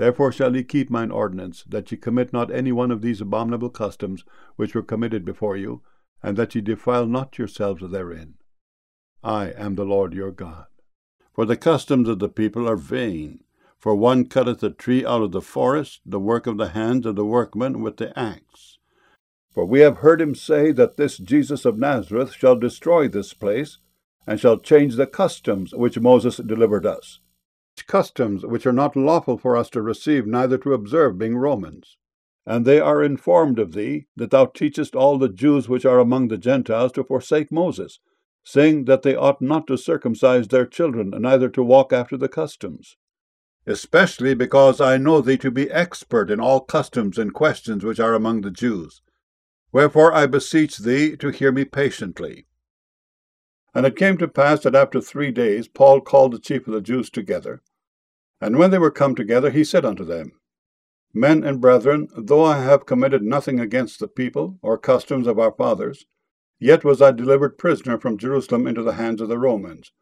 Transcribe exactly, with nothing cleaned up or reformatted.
Therefore shall ye keep mine ordinance, that ye commit not any one of these abominable customs which were committed before you, and that ye defile not yourselves therein. I am the Lord your God. For the customs of the people are vain. For one cutteth a tree out of the forest, the work of the hands of the workman with the axe. For we have heard him say that this Jesus of Nazareth shall destroy this place, and shall change the customs which Moses delivered us. Customs which are not lawful for us to receive, neither to observe, being Romans. And they are informed of thee, that thou teachest all the Jews which are among the Gentiles to forsake Moses, saying that they ought not to circumcise their children, neither to walk after the customs. Especially because I know thee to be expert in all customs and questions which are among the Jews. Wherefore I beseech thee to hear me patiently. And it came to pass that after three days Paul called the chief of the Jews together. And when they were come together, he said unto them, Men and brethren, though I have committed nothing against the people, or customs of our fathers, yet was I delivered prisoner from Jerusalem into the hands of the Romans,